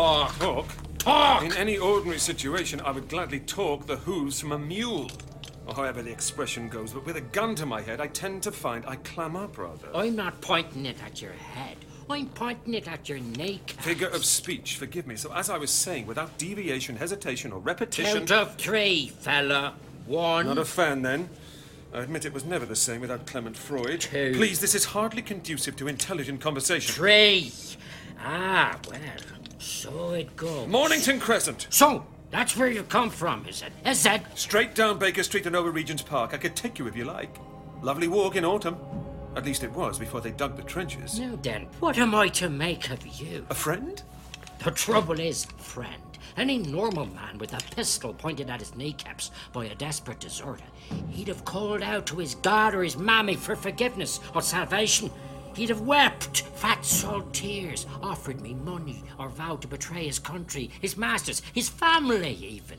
talk. Talk? Talk! In any ordinary situation, I would gladly talk the hooves from a mule. Or however the expression goes, but with a gun to my head, I tend to find I clam up rather. I'm not pointing it at your head. I'm pointing it at your kneecap. Figure of speech, forgive me. So as I was saying, without deviation, hesitation, or repetition... Count of 3, fella. 1. Not a fan, then. I admit it was never the same without Clement Freud. 2. Please, this is hardly conducive to intelligent conversation. 3. Ah, well, so it goes. Mornington Crescent. So, that's where you come from, is it? Is it? Straight down Baker Street and over Regent's Park. I could take you if you like. Lovely walk in autumn. At least it was before they dug the trenches. Now then, what am I to make of you? A friend? The trouble is, friend, any normal man with a pistol pointed at his kneecaps by a desperate deserter, he'd have called out to his God or his mammy for forgiveness or salvation. He'd have wept fat salt tears, offered me money, or vowed to betray his country, his masters, his family even.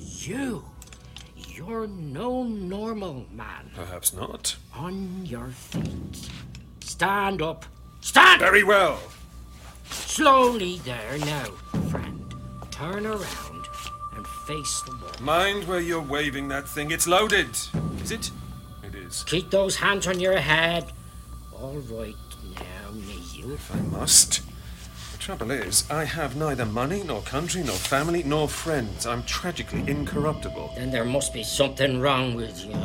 You're no normal man. Perhaps not. On your feet. Stand up. Stand! Very well. Slowly there now, friend. Turn around and face the wall. Mind where you're waving that thing. It's loaded. Is it? It is. Keep those hands on your head. All right now, me, you. If I must. The trouble is, I have neither money, nor country, nor family, nor friends. I'm tragically incorruptible. Then there must be something wrong with you.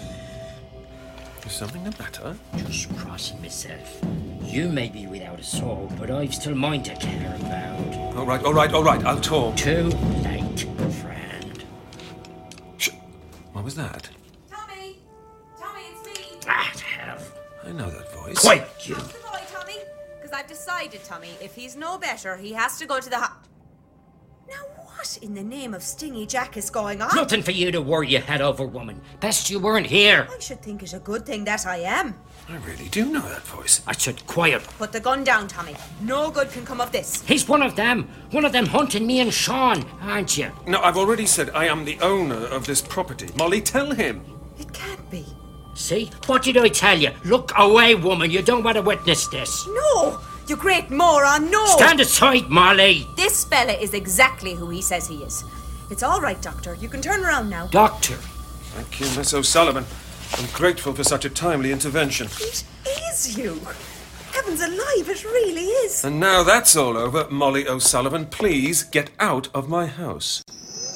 Is something the matter? Just crossing myself. You may be without a soul, but I've still mine to care about. All right. I'll talk. Too late, friend. Shh. What was that? Tommy, it's me. Ah, hell. I know that voice. Quiet, you. How's the boy, Tommy? Because I've decided, Tommy, if he's no better, he has to go to the Now what in the name of Stingy Jack is going on? Nothing for you to worry your head over, woman. Best you weren't here. I should think it a good thing that I am. I really do know that voice. I said quiet. Put the gun down, Tommy. No good can come of this. He's one of them hunting me and Sean, aren't you? No, I've already said I am the owner of this property. Molly, tell him. It can't be. See? What did I tell you? Look away, woman. You don't want to witness this. No! You great moron, no! Stand aside, Molly. This fella is exactly who he says he is. It's all right, Doctor. You can turn around now. Doctor. Thank you, Miss O'Sullivan. I'm grateful for such a timely intervention. It is you. Heavens alive, it really is. And now that's all over, Molly O'Sullivan, please get out of my house.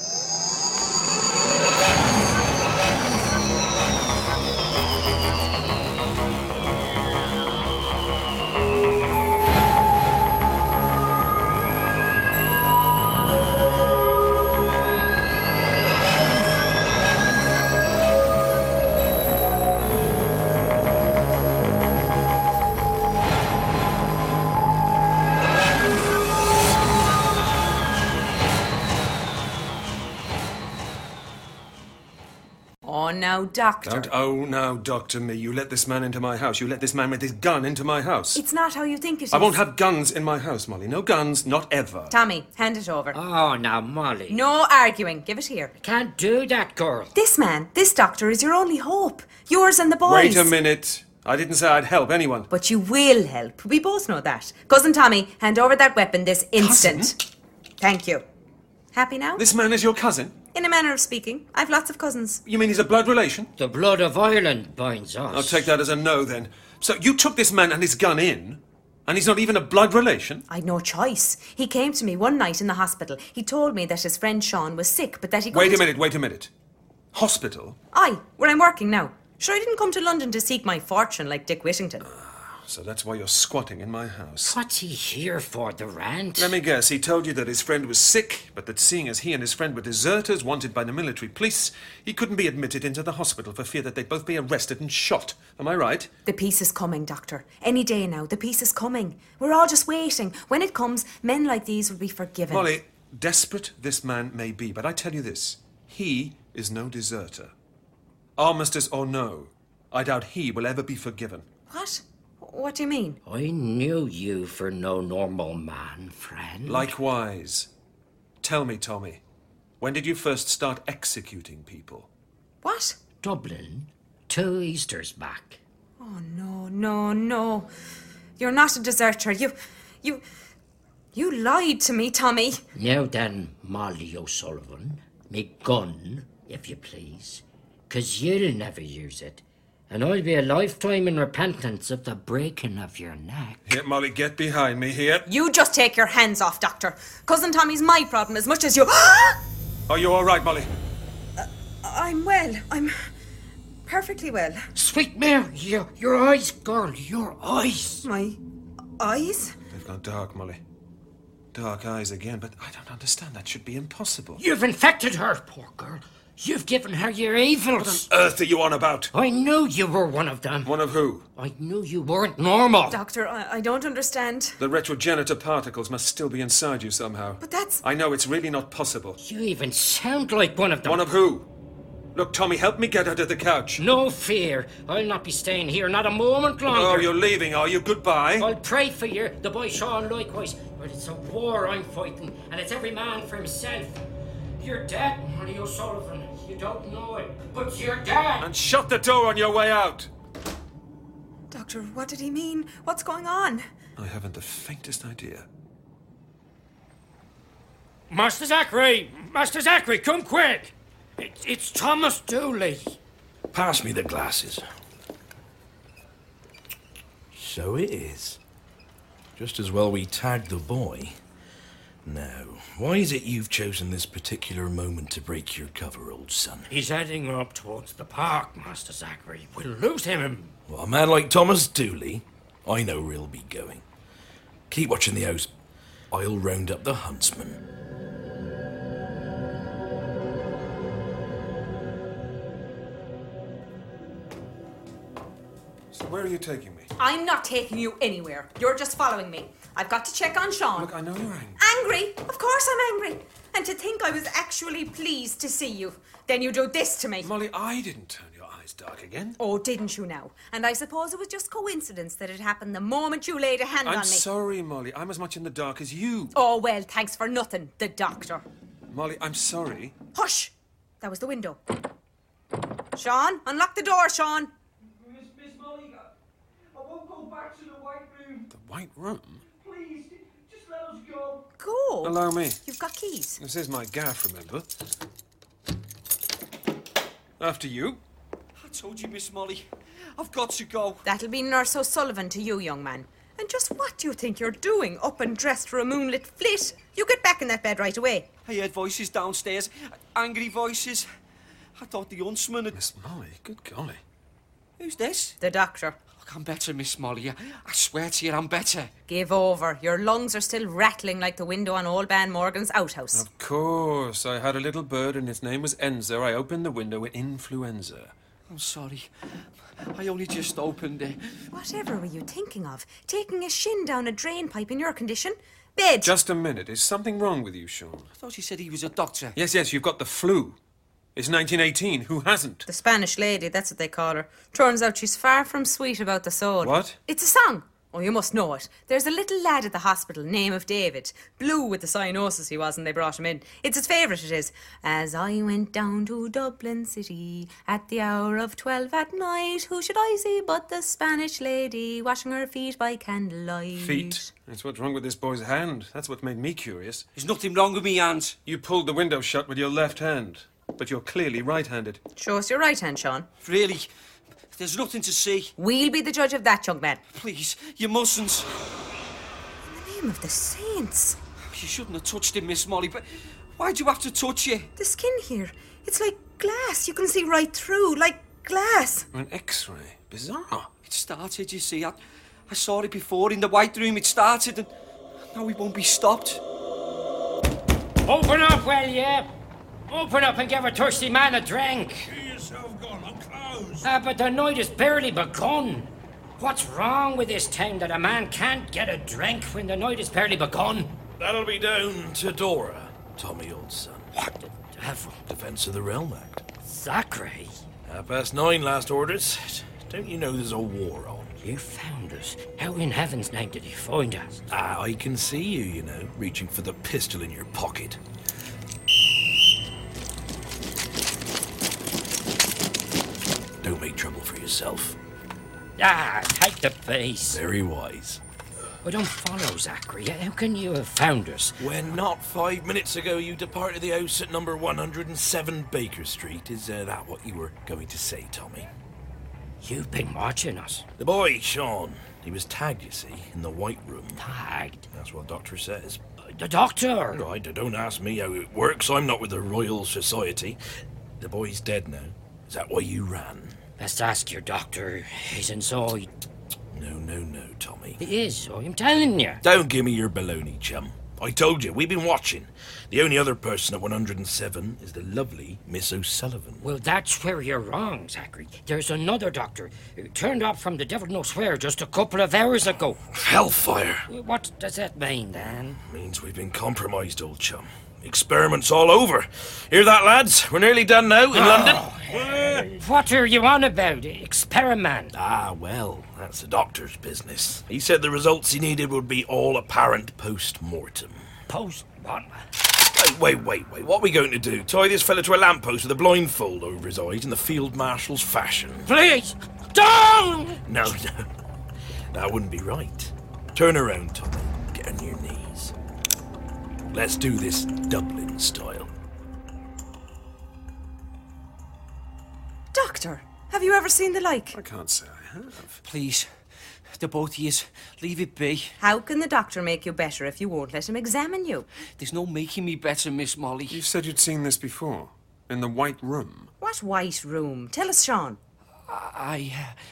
Oh, now, Doctor. Don't now, Doctor me. You let this man into my house. You let this man with his gun into my house. It's not how you think it is. I won't have guns in my house, Molly. No guns, not ever. Tommy, hand it over. Oh, now, Molly. No arguing. Give it here. Can't do that, girl. This man, this doctor, is your only hope. Yours and the boys. Wait a minute. I didn't say I'd help anyone. But you will help. We both know that. Cousin Tommy, hand over that weapon this instant. Cousin? Thank you. Happy now? This man is your cousin? In a manner of speaking. I've lots of cousins. You mean he's a blood relation? The blood of Ireland binds us. I'll take that as a no, then. So you took this man and his gun in, and he's not even a blood relation? I'd no choice. He came to me one night in the hospital. He told me that his friend Sean was sick, but that he Wait a minute. Hospital? Aye, where I'm working now. Sure, I didn't come to London to seek my fortune like Dick Whittington. So that's why you're squatting in my house. What's he here for, the rant? Let me guess, he told you that his friend was sick, but that seeing as he and his friend were deserters wanted by the military police, he couldn't be admitted into the hospital for fear that they'd both be arrested and shot. Am I right? The peace is coming, Doctor. Any day now, the peace is coming. We're all just waiting. When it comes, men like these will be forgiven. Molly, desperate this man may be, but I tell you this, he is no deserter. Armistice or no, I doubt he will ever be forgiven. What? What do you mean? I knew you for no normal man, friend. Likewise. Tell me, Tommy, when did you first start executing people? What? Dublin, 2 Easters back. Oh, no. You're not a deserter. You You lied to me, Tommy. Now then, Molly O'Sullivan, me gun, if you please, 'cause you'll never use it, and I'll be a lifetime in repentance of the breaking of your neck. Here, Molly, get behind me here. You just take your hands off, Doctor. Cousin Tommy's my problem as much as you... Are you all right, Molly? I'm well. I'm perfectly well. Sweet Mary, your eyes, girl, your eyes. My eyes? They've gone dark, Molly. Dark eyes again, but I don't understand. That should be impossible. You've infected her, poor girl. You've given her your evils. What on earth are you on about? I knew you were one of them. One of who? I knew you weren't normal. Doctor, I don't understand. The retrogenitor particles must still be inside you somehow. But that's... I know it's really not possible. You even sound like one of them. One of who? Look, Tommy, help me get out of the couch. No fear. I'll not be staying here, not a moment longer. Oh, you're leaving, are you? Goodbye. I'll pray for you, the boy Sean likewise. But it's a war I'm fighting, and it's every man for himself. You're dead, Molly O'Sullivan. You don't know it, but you're dead. And shut the door on your way out. Doctor, what did he mean? What's going on? I haven't the faintest idea. Master Zachary, come quick. It's Thomas Dooley. Pass me the glasses. So it is. Just as well we tagged the boy. Now, why is it you've chosen this particular moment to break your cover, old son? He's heading up towards the park, Master Zachary. We'll lose him. Well, a man like Thomas Dooley, I know where he'll be going. Keep watching the house. I'll round up the huntsman. So where are you taking me? I'm not taking you anywhere. You're just following me. I've got to check on Sean. Look, I know you're angry. Angry? Of course I'm angry. And to think I was actually pleased to see you. Then you do this to me. Molly, I didn't turn your eyes dark again. Oh, didn't you now? And I suppose it was just coincidence that it happened the moment you laid a hand on me. I'm sorry, Molly. I'm as much in the dark as you. Oh, well, thanks for nothing, the doctor. Molly, I'm sorry. Hush! That was the window. Sean, unlock the door, Sean. Miss Molly, I won't go back to the White Room. The White Room? Please, just let us go. Go. Allow me. You've got keys. This is my gaff, remember? After you. I told you, Miss Molly, I've got to go. That'll be Nurse O'Sullivan to you, young man. And just what do you think you're doing, up and dressed for a moonlit flit? You get back in that bed right away. I heard voices downstairs, angry voices. I thought the huntsman had... Miss Molly, good golly. Who's this? The doctor. Look, I'm better, Miss Molly. I swear to you, I'm better. Give over. Your lungs are still rattling like the window on old man Morgan's outhouse. Of course. I had a little bird and its name was Enza. I opened the window with influenza. I'm sorry. I only just opened it. Whatever were you thinking of? Taking a shin down a drain pipe in your condition? Bed! Just a minute. Is something wrong with you, Sean? I thought you said he was a doctor. Yes, you've got the flu. It's 1918. Who hasn't? The Spanish lady, that's what they call her. Turns out she's far from sweet about the soul. What? It's a song. Oh, you must know it. There's a little lad at the hospital, name of David. Blue with the cyanosis he was when they brought him in. It's his favourite, it is. As I went down to Dublin City at the hour of 12 at night, who should I see but the Spanish lady washing her feet by candlelight? Feet. That's what's wrong with this boy's hand. That's what made me curious. There's nothing wrong with me hands. You pulled the window shut with your left hand. But you're clearly right-handed. Show us your right hand, Sean. Really? There's nothing to see. We'll be the judge of that, young man. Please, you mustn't. In the name of the saints. You shouldn't have touched him, Miss Molly, but why'd you have to touch it? The skin here, it's like glass. You can see right through, like glass. An X-ray. Bizarre. It started, you see. I saw it before in the White Room. It started, and now it won't be stopped. Open up, will you? Open up and give a thirsty man a drink. See yourself gone, I'm closed. But the night has barely begun. What's wrong with this town that a man can't get a drink when the night has barely begun? That'll be down to Dora, Tommy, old son. What the devil? Defence of the Realm Act. Zachary? 9:30 last orders. Don't you know there's a war on? You found us. How in heaven's name did you find us? I can see you, you know, reaching for the pistol in your pocket. Don't make trouble for yourself. Take the face. Very wise. I don't follow, Zachary. How can you have found us? When not 5 minutes ago you departed the house at number 107 Baker Street. Is that what you were going to say, Tommy? You've been watching us. The boy, Sean, he was tagged, you see, in the White Room. Tagged? That's what doctor says. The doctor? Right, don't ask me how it works. I'm not with the Royal Society. The boy's dead now. Is that why you ran? Best ask your doctor. He's inside. No, Tommy. He is, I'm telling you. Don't give me your baloney, chum. I told you, we've been watching. The only other person at 107 is the lovely Miss O'Sullivan. Well, that's where you're wrong, Zachary. There's another doctor who turned up from the devil knows where just a couple of hours ago. Hellfire! What does that mean, Dan? Means we've been compromised, old chum. Experiments all over. Hear that, lads? We're nearly done now in London. What are you on about? Experiment? Ah, well, that's the doctor's business. He said the results he needed would be all apparent post-mortem. Post what? Wait. What are we going to do? Tie this fella to a lamppost with a blindfold over his eyes in the Field Marshal's fashion? Please, don't! No. That wouldn't be right. Turn around, Tommy. Get on your knees. Let's do this Dublin style. Doctor, have you ever seen the like? I can't say I have. Please, the both of yous, leave it be. How can the doctor make you better if you won't let him examine you? There's no making me better, Miss Molly. You said you'd seen this before. In the White Room. What white room? Tell us, Sean. I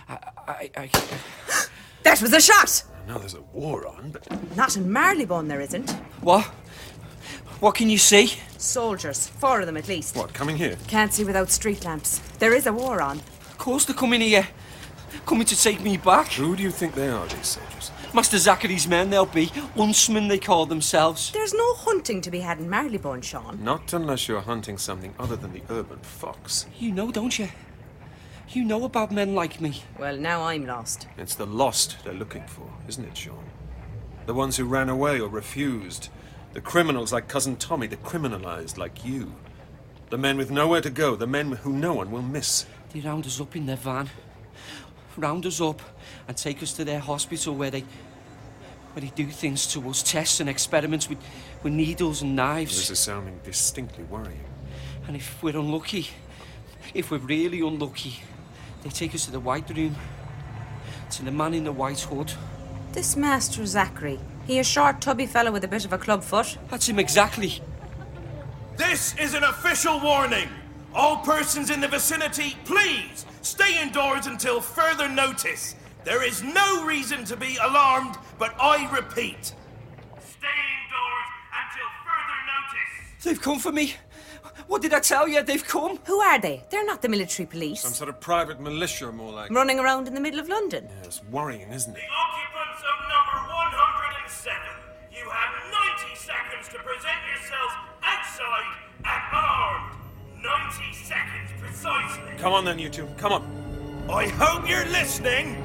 That was a shot! I know there's a war on, but Not in Marylebone there isn't. What? What can you see? Soldiers, 4 of them at least. what, coming here? Can't see without street lamps. There is a war on. Of course they're coming here. Coming to take me back. Who do you think they are, these soldiers? Master Zachary's men, they'll be. Huntsmen, they call themselves. There's no hunting to be had in Marylebone, Sean. Not unless you're hunting something other than the urban fox. You know, don't you? You know about men like me. Well, now I'm lost. It's the lost they're looking for, isn't it, Sean? The ones who ran away or refused. The criminals like Cousin Tommy, the criminalized like you. The men with nowhere to go, the men who no one will miss. They round us up in their van. Round us up and take us to their hospital where they do things to us, tests and experiments with needles and knives. This is sounding distinctly worrying. And if we're unlucky, if we're really unlucky, they take us to the White Room, to the man in the white hood. This Master Zachary, he a short, tubby fellow with a bit of a club foot. That's him exactly. This is an official warning. All persons in the vicinity, please stay indoors until further notice. There is no reason to be alarmed, but I repeat, stay indoors until further notice. They've come for me. What did I tell you? They've come. Who are they? They're not the military police. Some sort of private militia, more like. Running around in the middle of London. Yeah, it's worrying, isn't it? The occupants of number 107, you have 90 seconds to present yourselves outside and armed. 90 seconds precisely. Come on then, you two. Come on. I hope you're listening.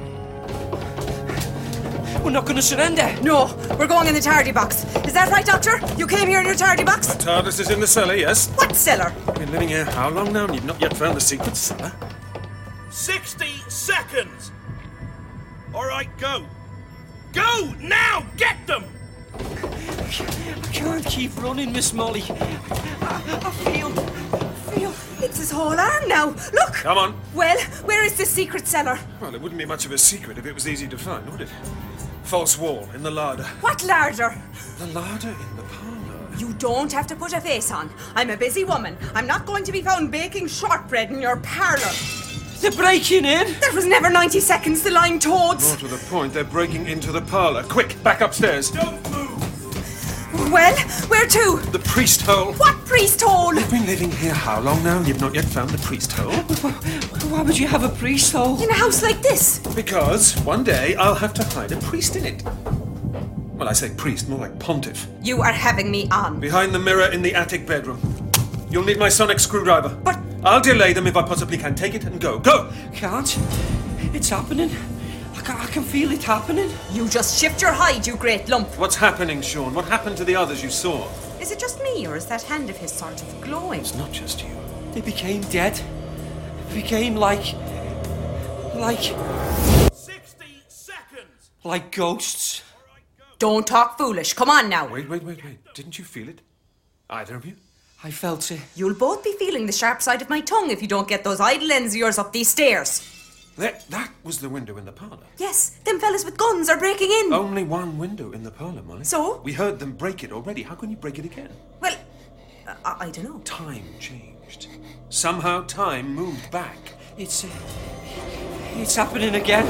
We're not going to surrender. No, we're going in the tardy box. Is that right, Doctor? You came here in your tardy box? TARDIS is in the cellar, yes? What cellar? Been living here how long now, and you've not yet found the secret cellar? 60 seconds. All right, go. Go now. Get them. I can't keep running, Miss Molly. I feel. It's his whole arm now. Look! Come on. Well, where is this secret cellar? Well, it wouldn't be much of a secret if it was easy to find, would it? False wall in the larder. What larder? The larder in the parlour. You don't have to put a face on. I'm a busy woman. I'm not going to be found baking shortbread in your parlour. They're breaking in. That was never 90 seconds, the lying toads. More to the point, they're breaking into the parlour. Quick, back upstairs. Don't move. Well, where to? The priest hole. What priest hole? You've been living here how long now, and you've not yet found the priest hole? Why would you have a priest hole? In a house like this? Because one day I'll have to hide a priest in it. Well, I say priest, more like pontiff. You are having me on. Behind the mirror in the attic bedroom. You'll need my sonic screwdriver. But... I'll delay them if I possibly can. Take it and go. Go! Can't. It's happening. I can feel it happening. You just shift your hide, you great lump. What's happening, Sean? What happened to the others you saw? Is it just me, or is that hand of his sort of glowing? It's not just you. They became dead. They became like 60 seconds. ghosts. Don't talk foolish. Come on now. Wait. Didn't you feel it? Either of you? I felt it. You'll both be feeling the sharp side of my tongue if you don't get those idle ends of yours up these stairs. That was the window in the parlour. Yes, them fellas with guns are breaking in. Only one window in the parlour, Molly. So? We heard them break it already. How can you break it again? Well, I don't know. Time changed. Somehow time moved back. It's happening again.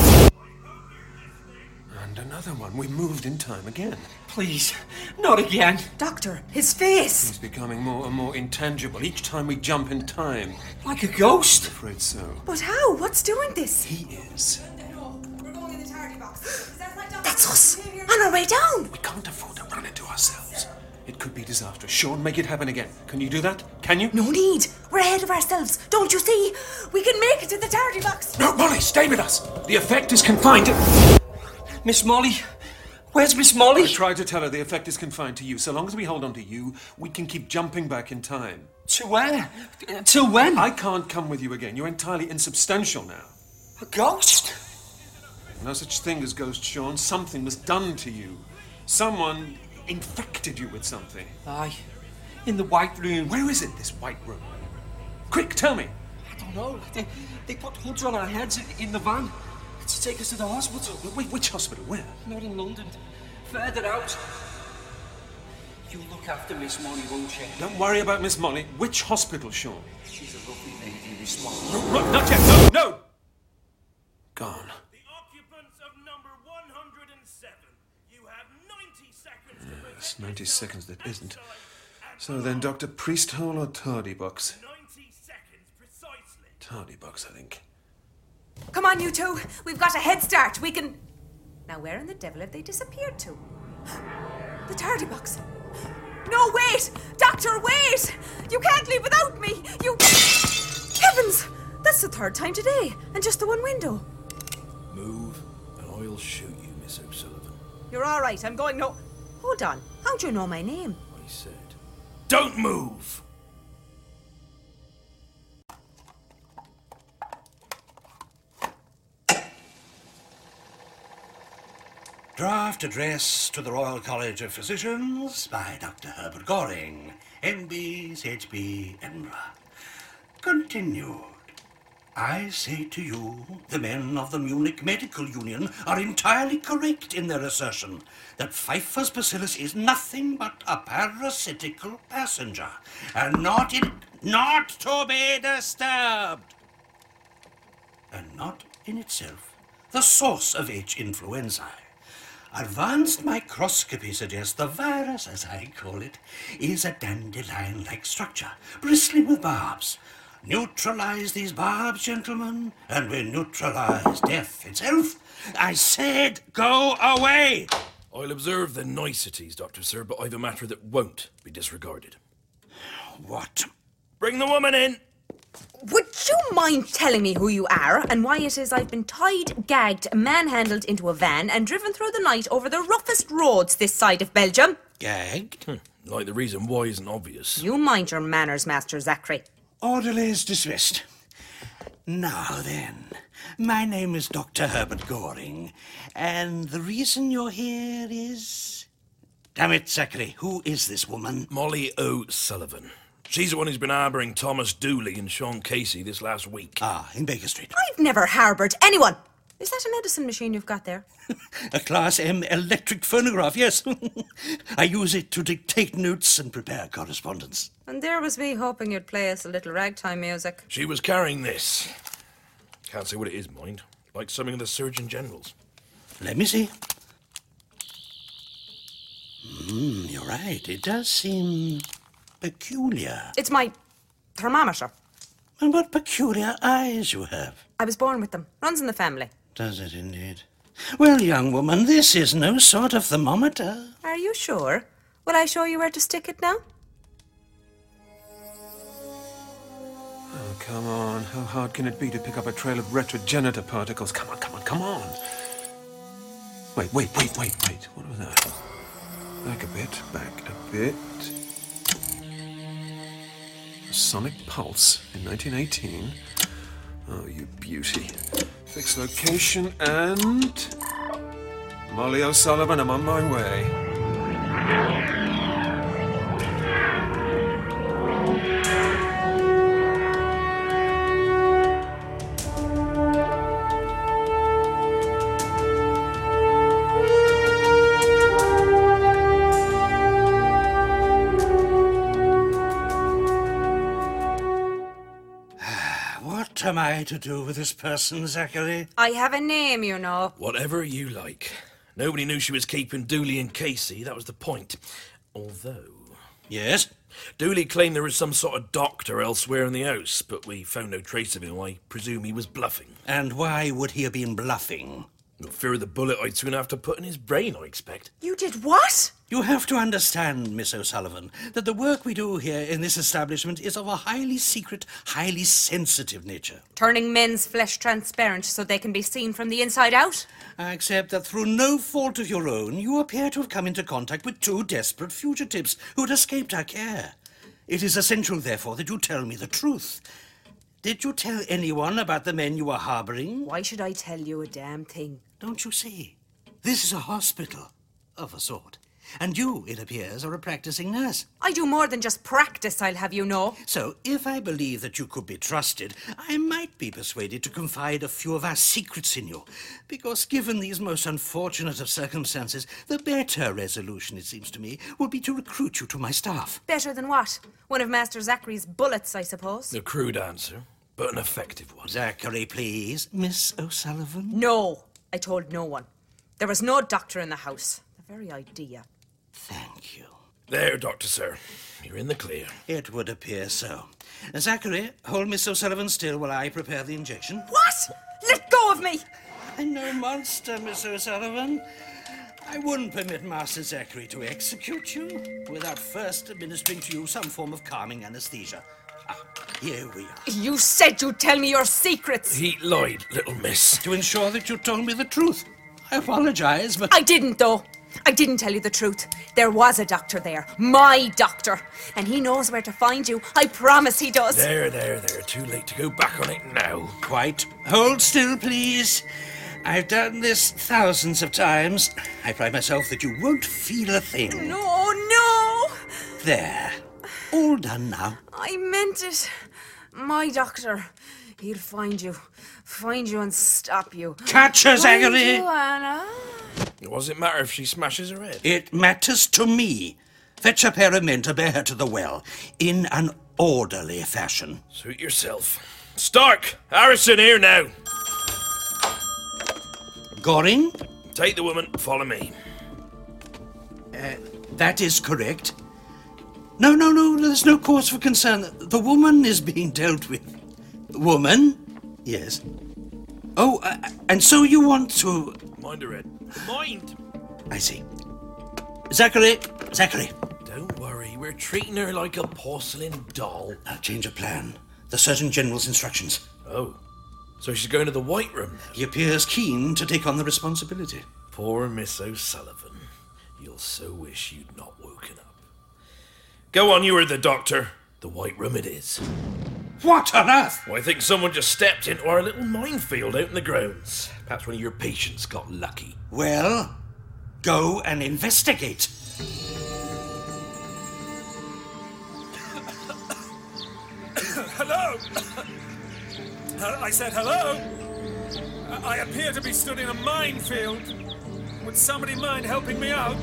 And another one. We moved in time again. Please, not again. Doctor, his face. He's becoming more and more intangible each time we jump in time. Like a ghost. I'm afraid so. But how? What's doing this? He is. We're going in the tardy box. That's us. On our way down. We can't afford to run into ourselves. It could be disastrous. Sean, make it happen again. Can you do that? Can you? No need. We're ahead of ourselves. Don't you see? We can make it to the tardy box. No, Molly, stay with us. The effect is confined to... Miss Molly? Where's Miss Molly? I tried to tell her the effect is confined to you. So long as we hold on to you, we can keep jumping back in time. To where? Till when? I can't come with you again. You're entirely insubstantial now. A ghost? No such thing as ghost, Sean. Something was done to you. Someone infected you with something. Aye. In the White Room. Where is it, this White Room? Quick, tell me. I don't know. They put hoods on our heads in the van to take us to the hospital. Wait, which hospital? Where? Not in London. Further out. You'll look after Miss Molly, won't you? Don't worry about Miss Molly. Which hospital, Sean? She's a lovely lady, Miss Molly. No, not yet. No! Gone. The occupants of number 107. You have 90 seconds to present It's 90 seconds that isn't. inside and So then, Dr. Priesthole or Tardy Box? 90 seconds precisely. Tardy Box, I think. Come on, you two. We've got a head start. We can... Now, where in the devil have they disappeared to? The tardy box. No, wait! Doctor, wait! You can't leave without me! You... Heavens! That's the third time today, and just the one window. Move, and I'll shoot you, Miss O'Sullivan. You're all right. I'm going no... Hold on. How'd you know my name? I said, don't move! Draft Address to the Royal College of Physicians by Dr. Herbert Goring, MB, CHB, Edinburgh. Continued. I say to you, the men of the Munich Medical Union are entirely correct in their assertion that Pfeiffer's bacillus is nothing but a parasitical passenger, and not to be disturbed, and not in itself the source of H. influenzae. Advanced microscopy suggests the virus, as I call it, is a dandelion-like structure, bristling with barbs. Neutralize these barbs, gentlemen, and we neutralize death itself. I said, go away! I'll observe the niceties, Dr. Sir, but I've a matter that won't be disregarded. What? Bring the woman in! Would you mind telling me who you are and why it is I've been tied, gagged, manhandled into a van and driven through the night over the roughest roads this side of Belgium? Gagged? Like the reason why isn't obvious. You mind your manners, Master Zachary. Orderlies dismissed. Now then, my name is Dr. Herbert Goring, and the reason you're here is... Damn it, Zachary, who is this woman? Molly O'Sullivan. She's the one who's been harbouring Thomas Dooley and Sean Casey this last week. Ah, in Baker Street. I've never harboured anyone. Is that a medicine machine you've got there? A Class M electric phonograph, yes. I use it to dictate notes and prepare correspondence. And there was me hoping you'd play us a little ragtime music. She was carrying this. Can't say what it is, mind. Like something of the Surgeon General's. Let me see. You're right. It does seem peculiar. It's my thermometer. And what peculiar eyes you have. I was born with them. Runs in the family. Does it indeed? Well, young woman, this is no sort of thermometer. Are you sure? Will I show you where to stick it now? Oh, come on. How hard can it be to pick up a trail of retrogenitor particles? Come on. Wait. What was that? Back a bit. A sonic pulse in 1918. Oh, you beauty. Fix location and... Molly O'Sullivan, I'm on my way. What am I to do with this person, Zachary? I have a name, you know. Whatever you like. Nobody knew she was keeping Dooley and Casey, that was the point. Although... Yes? Dooley claimed there was some sort of doctor elsewhere in the house, but we found no trace of him. I presume he was bluffing. And why would he have been bluffing? No fear of the bullet I'd soon have to put in his brain, I expect. You did what? You have to understand, Miss O'Sullivan, that the work we do here in this establishment is of a highly secret, highly sensitive nature. Turning men's flesh transparent so they can be seen from the inside out? Except that through no fault of your own, you appear to have come into contact with two desperate fugitives who had escaped our care. It is essential, therefore, that you tell me the truth. Did you tell anyone about the men you were harbouring? Why should I tell you a damn thing? Don't you see? This is a hospital, of a sort. And you, it appears, are a practicing nurse. I do more than just practice, I'll have you know. So, if I believe that you could be trusted, I might be persuaded to confide a few of our secrets in you. Because given these most unfortunate of circumstances, the better resolution, it seems to me, would be to recruit you to my staff. Better than what? One of Master Zachary's bullets, I suppose. A crude answer, but an effective one. Zachary, please. Miss O'Sullivan? No, I told no one. There was no doctor in the house. The very idea. Thank you. There, Doctor, sir. You're in the clear. It would appear so. Zachary, hold Miss O'Sullivan still while I prepare the injection. What? Let go of me! I'm no monster, Miss O'Sullivan. I wouldn't permit Master Zachary to execute you without first administering to you some form of calming anesthesia. Here we are. You said you'd tell me your secrets. He lied, little miss. To ensure that you told me the truth. I apologize, but... I didn't, though. I didn't tell you the truth. There was a doctor there. My doctor. And he knows where to find you. I promise he does. There. Too late to go back on it now. Quite. Hold still, please. I've done this thousands of times. I pride myself that you won't feel a thing. No. There. All done now. I meant it. My doctor. He'll find you and stop you. Catch her, Zachary! Find you, Anna. What does it matter if she smashes her head? It matters to me. Fetch a pair of men to bear her to the well, in an orderly fashion. Suit yourself. Stark! Harrison here now! Goring? Take the woman, follow me. That is correct. No, there's no cause for concern. The woman is being dealt with. Woman? Yes. Oh, and so you want to... Mind her head. Mind! I see. Zachary! Don't worry, we're treating her like a porcelain doll. Change of plan. The Surgeon General's instructions. Oh, so she's going to the White Room? He appears keen to take on the responsibility. Poor Miss O'Sullivan. You'll so wish you'd not woken up. Go on, you are the doctor. The White Room it is. What on earth? Well, I think someone just stepped into our little minefield out in the grounds. Perhaps one of your patients got lucky. Well, go and investigate. Hello? I said hello? I appear to be stood in a minefield. Would somebody mind helping me out?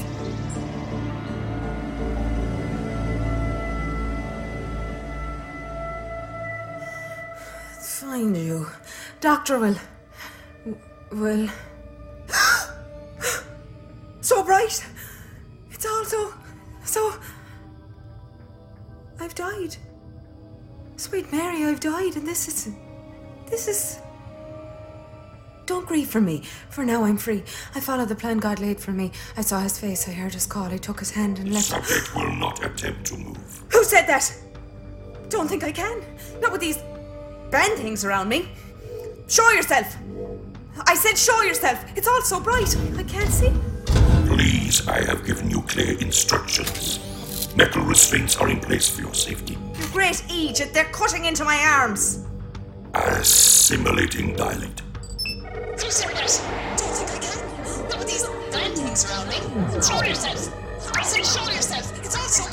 Find you. Doctor will... So bright. It's all so... I've died. Sweet Mary, I've died, and this is... Don't grieve for me. For now, I'm free. I followed the plan God laid for me. I saw his face, I heard his call, I took his hand and left... Subject will not attempt to move. Who said that? Don't think I can. Not with these band things around me. Show yourself. I said show yourself. It's all so bright. I can't see. Please, I have given you clear instructions. Metal restraints are in place for your safety. You great Egypt, they're cutting into my arms. Assimilating dilate. Don't think I can. Not with these band things around me. Show yourself! I said show yourself! It's all so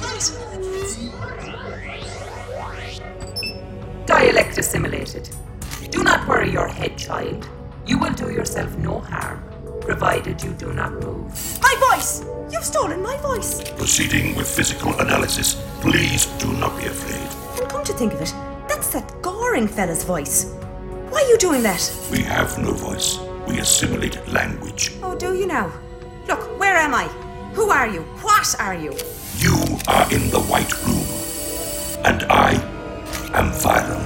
bright! Dialect assimilated. Do not worry your head, child. You will do yourself no harm, provided you do not move. My voice! You've stolen my voice! Proceeding with physical analysis. Please do not be afraid. And come to think of it, that's that Goring fella's voice. Why are you doing that? We have no voice. We assimilate language. Oh, do you now? Look, where am I? Who are you? What are you? You are in the White Room. And I am Viren.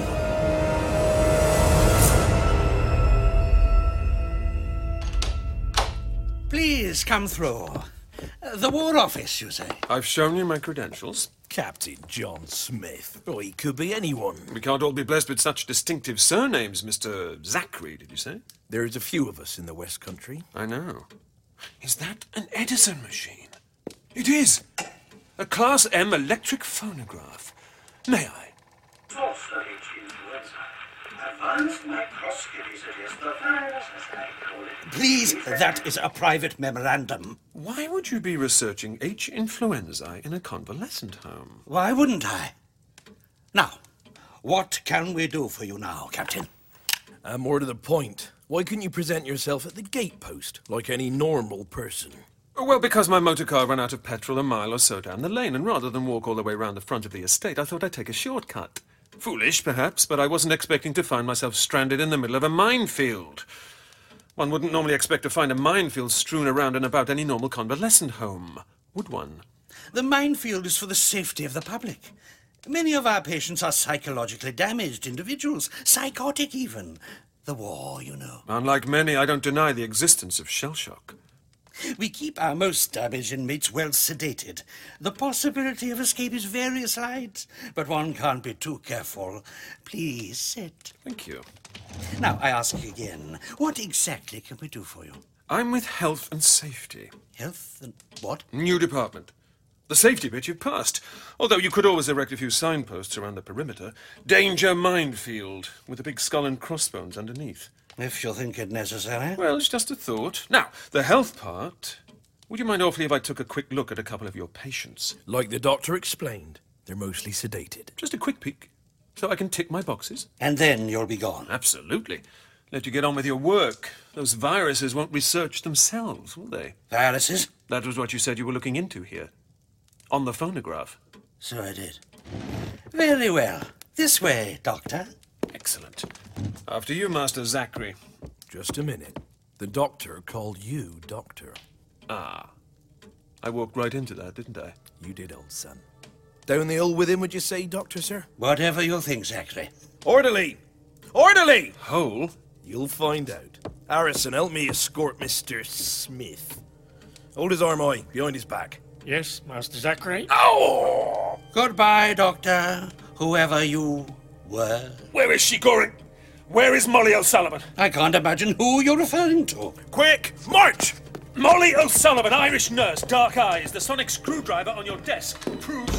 Please come through. The War Office, you say? I've shown you my credentials. Captain John Smith. Oh, he could be anyone. We can't all be blessed with such distinctive surnames, Mr. Zachary, did you say? There's a few of us in the West Country. I know. Is that an Edison machine? It is! A Class M electric phonograph. May I? Please, that is a private memorandum. Why would you be researching H. influenzae in a convalescent home? Why wouldn't I? Now, what can we do for you now, Captain? More to the point, why couldn't you present yourself at the gatepost, like any normal person? Well, because my motor car ran out of petrol a mile or so down the lane, and rather than walk all the way round the front of the estate, I thought I'd take a shortcut. Foolish, perhaps, but I wasn't expecting to find myself stranded in the middle of a minefield. One wouldn't normally expect to find a minefield strewn around and about any normal convalescent home, would one? The minefield is for the safety of the public. Many of our patients are psychologically damaged individuals, psychotic even. The war, you know. Unlike many, I don't deny the existence of shell shock. We keep our most damaged inmates well sedated. The possibility of escape is very slight, but one can't be too careful. Please sit. Thank you. Now, I ask you again, what exactly can we do for you? I'm with Health and Safety. Health and what? New department. The safety bit you've passed, although you could always erect a few signposts around the perimeter. Danger minefield, with a big skull and crossbones underneath. If you think it necessary. Well, it's just a thought. Now, the health part. Would you mind awfully if I took a quick look at a couple of your patients? Like the doctor explained, they're mostly sedated. Just a quick peek, so I can tick my boxes. And then you'll be gone. Absolutely. Let you get on with your work. Those viruses won't research themselves, will they? Viruses? That was what you said you were looking into here. On the phonograph. So I did. Very well. This way, Doctor. Excellent. After you, Master Zachary. Just a minute. The doctor called you Doctor. Ah. I walked right into that, didn't I? You did, old son. Down the hill with him, would you say, Doctor, sir? Whatever you think, Zachary. Orderly! Orderly! Hole? You'll find out. Harrison, help me escort Mr. Smith. Hold his arm high, behind his back. Yes, Master Zachary. Oh! Goodbye, Doctor. Whoever you were. Where is she going? Where is Molly O'Sullivan? I can't imagine who you're referring to. Quick, march! Molly O'Sullivan, Irish nurse, dark eyes. The sonic screwdriver on your desk proves...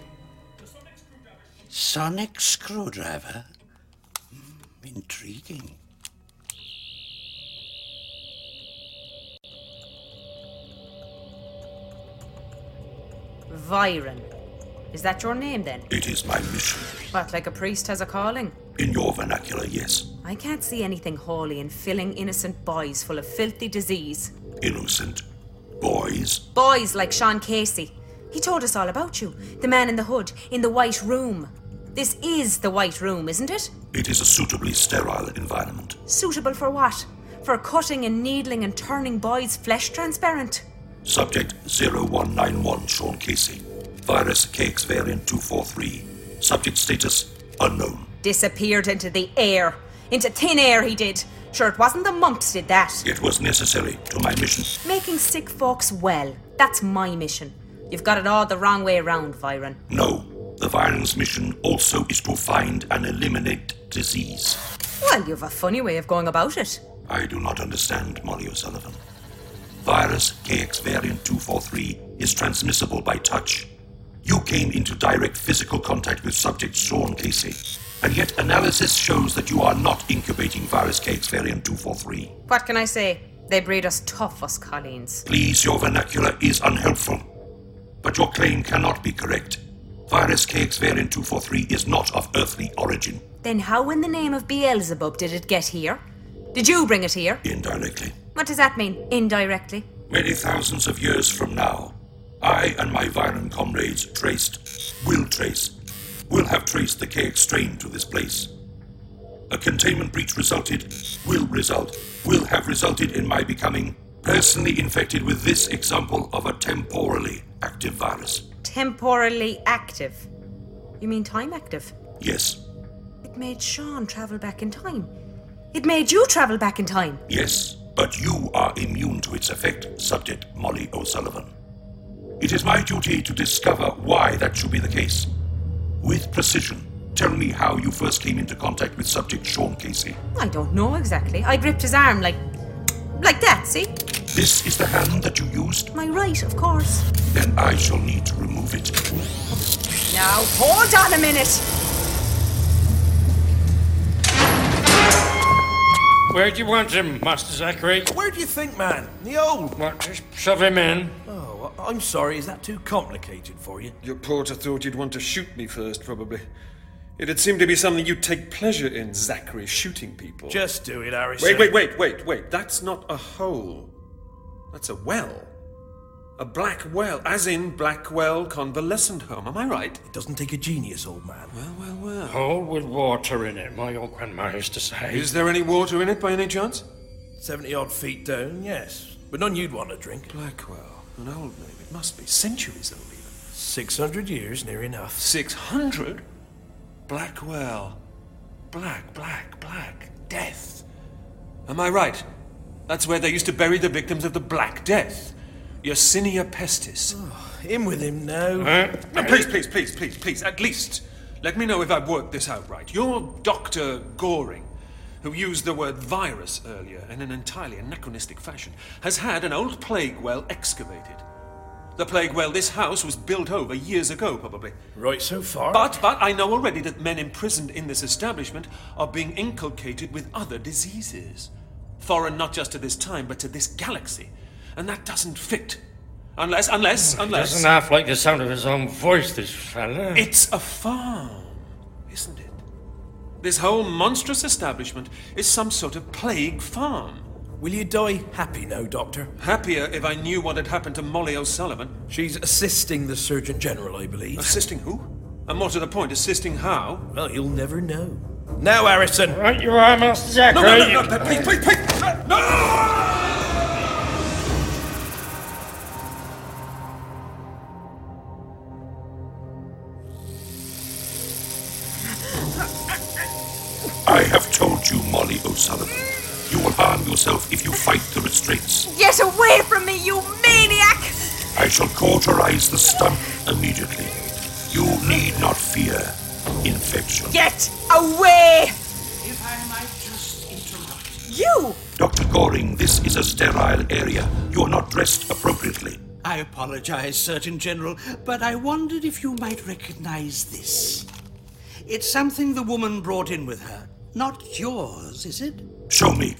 Sonic screwdriver? Intriguing. Viren. Is that your name, then? It is my mission. What, like a priest has a calling? In your vernacular, yes. I can't see anything holy in filling innocent boys full of filthy disease. Innocent boys. Boys like Sean Casey. He told us all about you. The man in the hood, in the White Room. This is the White Room, isn't it? It is a suitably sterile environment. Suitable for what? For cutting and needling and turning boys' flesh transparent? Subject 0191, Sean Casey. Virus KX variant 243. Subject status unknown. Disappeared into the air. Into thin air he did. Sure, it wasn't the monks did that. It was necessary to my mission. Making sick folks well. That's my mission. You've got it all the wrong way around, Viren. No. The Viren's mission also is to find and eliminate disease. Well, you've a funny way of going about it. I do not understand, Molly O'Sullivan. Virus KX variant 243 is transmissible by touch. You came into direct physical contact with subject Sean Casey, and yet analysis shows that you are not incubating virus KX variant 243. What can I say? They breed us tough, us Colleens. Please, your vernacular is unhelpful. But your claim cannot be correct. Virus KX variant 243 is not of earthly origin. Then how in the name of Beelzebub did it get here? Did you bring it here? Indirectly. What does that mean, indirectly? Many thousands of years from now, I and my Viren comrades will have traced the KX strain to this place. A containment breach will have resulted in my becoming personally infected with this example of a temporally active virus. Temporally active? You mean time active? Yes. It made Sean travel back in time. It made you travel back in time. Yes, but you are immune to its effect, Subject Molly O'Sullivan. It is my duty to discover why that should be the case. With precision, tell me how you first came into contact with Subject Sean Casey. I don't know exactly. I gripped his arm like that, see? This is the hand that you used? My right, of course. Then I shall need to remove it. Now, hold on a minute. Where do you want him, Master Zachary? Where do you think, man? The old. What, just shove him in? Oh, I'm sorry. Is that too complicated for you? Your porter thought you'd want to shoot me first, probably. It'd seem to be something you take pleasure in, Zachary, shooting people. Just do it, Harrison. Wait. That's not a hole. That's a well. A black well, as in Blackwell Convalescent Home. Am I right? It doesn't take a genius, old man. Well. Hole with water in it, my old grandma used to say. Is there any water in it by any chance? 70-odd feet down, yes. But none you'd want to drink. Blackwell, an old name. It must be centuries old, even. 600 years, near enough. 600? Blackwell. Black. Death. Am I right? That's where they used to bury the victims of the Black Death. Yersinia pestis. Oh, in with him now. Please. At least, let me know if I've worked this out right. You're Dr. Goring, who used the word virus earlier in an entirely anachronistic fashion, has had an old plague well excavated. The plague well this house was built over years ago, probably. Right so far. But I know already that men imprisoned in this establishment are being inculcated with other diseases. Foreign not just to this time, but to this galaxy. And that doesn't fit. Unless... He doesn't half like the sound of his own voice, this fella. It's a farm, isn't it? This whole monstrous establishment is some sort of plague farm. Will you die happy now, Doctor? Happier if I knew what had happened to Molly O'Sullivan. She's assisting the Surgeon General, I believe. Assisting who? And more to the point, assisting how? Well, you'll never know. Now, Harrison! Right you are, Master Zachary. No, please! No! I have told you, Molly O'Sullivan. You will harm yourself if you fight the restraints. Get away from me, you maniac! I shall cauterize the stump immediately. You need not fear infection. Get away! If I might just interrupt. You! Dr. Goring, this is a sterile area. You are not dressed appropriately. I apologize, Surgeon General, but I wondered if you might recognize this. It's something the woman brought in with her. Not yours, is it? Show me.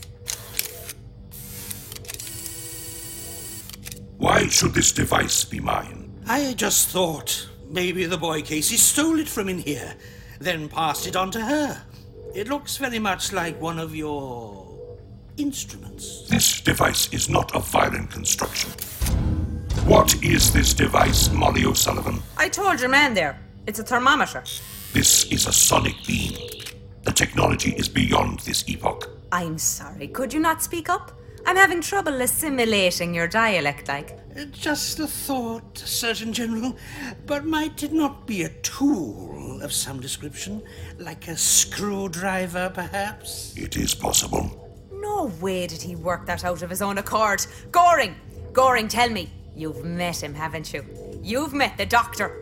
Why should this device be mine? I just thought maybe the boy Casey stole it from in here, then passed it on to her. It looks very much like one of your instruments. This device is not of violent construction. What is this device, Molly O'Sullivan? I told your man there. It's a thermometer. This is a sonic beam. The technology is beyond this epoch. I'm sorry, could you not speak up? I'm having trouble assimilating your dialect, like. Just a thought, Surgeon General. But might it not be a tool of some description? Like a screwdriver, perhaps? It is possible. No way did he work that out of his own accord. Goring, tell me. You've met him, haven't you? You've met the doctor.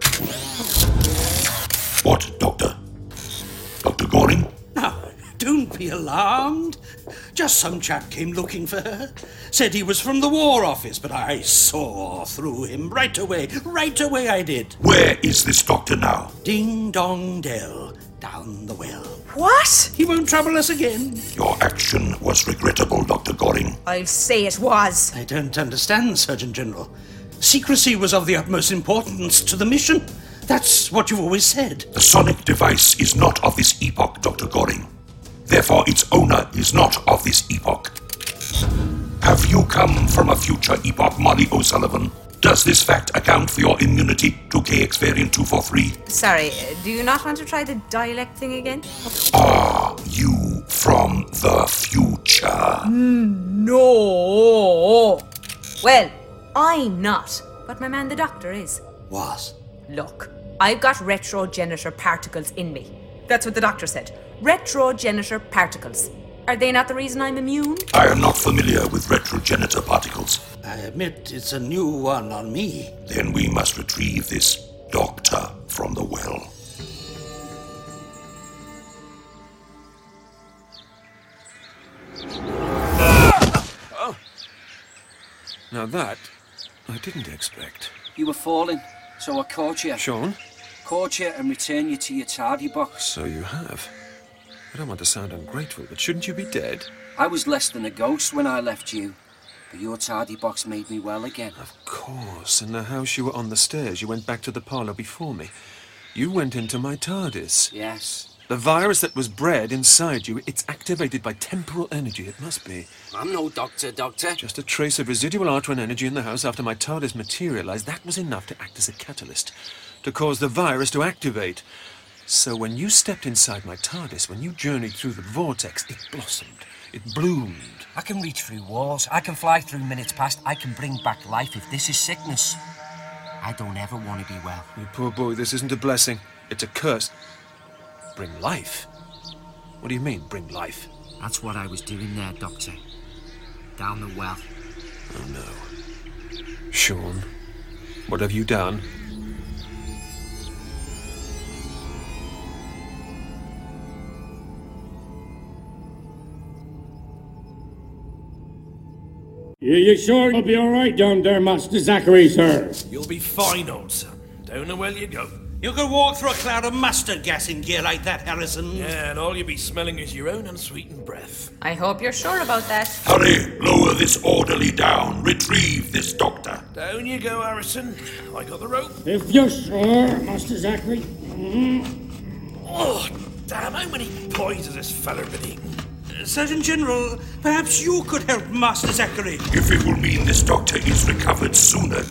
What doctor? Dr. Goring? Now, don't be alarmed. Just some chap came looking for her. Said he was from the War Office, but I saw through him right away I did. Where is this doctor now? Ding Dong Dell. down the well. What? He won't trouble us again. Your action was regrettable, Dr. Goring. I'll say it was. I don't understand, Surgeon General. Secrecy was of the utmost importance to the mission. That's what you've always said. The sonic device is not of this epoch, Dr. Goring. Therefore, its owner is not of this epoch. Have you come from a future epoch, Molly O'Sullivan? Does this fact account for your immunity to KX variant 243? Sorry, do you not want to try the dialect thing again? Are you from the future? No. Well, I'm not, but my man the doctor is. Was. Look, I've got retrogenitor particles in me. That's what the doctor said. Retrogenitor particles. Are they not the reason I'm immune? I am not familiar with retrogenitor particles. I admit it's a new one on me. Then we must retrieve this doctor from the well. Now that I didn't expect. You were falling, so I caught you. Sean? Caught you and returned you to your tardy box. So you have. I don't want to sound ungrateful, but shouldn't you be dead? I was less than a ghost when I left you, but your tardy box made me well again. Of course. In the house you were on the stairs. You went back to the parlour before me. You went into my TARDIS. Yes. The virus that was bred inside you, it's activated by temporal energy, it must be. I'm no doctor. Just a trace of residual Artwan energy in the house after my TARDIS materialized. That was enough to act as a catalyst, to cause the virus to activate. So when you stepped inside my TARDIS, when you journeyed through the vortex, it blossomed. It bloomed. I can reach through walls. I can fly through minutes past. I can bring back life if this is sickness. I don't ever want to be well. You poor boy, this isn't a blessing. It's a curse. Bring life? What do you mean, bring life? That's what I was doing there, Doctor. Down the well. Oh, no. Sean, what have you done? You sure you'll be all right down there, Master Zachary, sir? You'll be fine, old son. Down the well you go. You could walk through a cloud of mustard gas in gear like that, Harrison. Yeah, and all you'll be smelling is your own unsweetened breath. I hope you're sure about that. Hurry, lower this orderly down. Retrieve this doctor. Down you go, Harrison. I got the rope. If you're sure, Master Zachary. Oh, damn, how many points has this feller been eating? Surgeon General, perhaps you could help Master Zachary. If it will mean this doctor is recovered sooner.